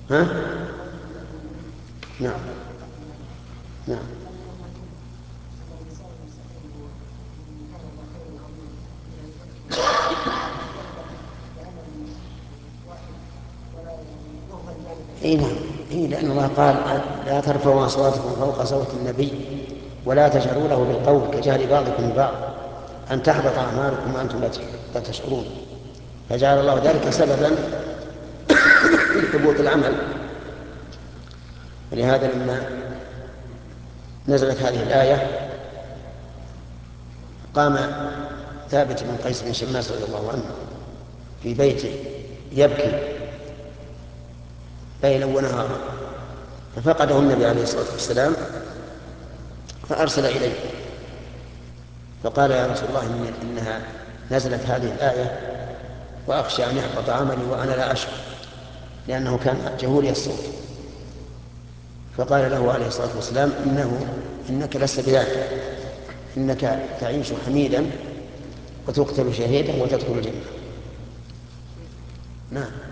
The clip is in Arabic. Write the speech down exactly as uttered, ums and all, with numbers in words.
ها؟ نعم نعم. اي نعم، اي لان الله قال لا ترفعوا اصواتكم فوق صوت النبي ولا تجهروا له بالقول كجهر بعضكم ببعض ان تحبط اعمالكم وانتم لا تشعرون، فجعل الله ذلك سببا لحبوط العمل. ولهذا لما نزلت هذه الايه قام ثابت بن قيس بن شماس رضي الله عنه في بيته يبكي ليلا ونهارا، ففقده النبي عليه الصلاه والسلام فارسل اليه فقال يا رسول الله إن انها نزلت هذه الايه واخشى ان يحبط عملي وانا لا اشعر، لانه كان جهوري الصوت. فقال له عليه الصلاه والسلام انه انك لست بذلك، انك تعيش حميدا وتقتل شهيدا وتدخل الجنه. نعم.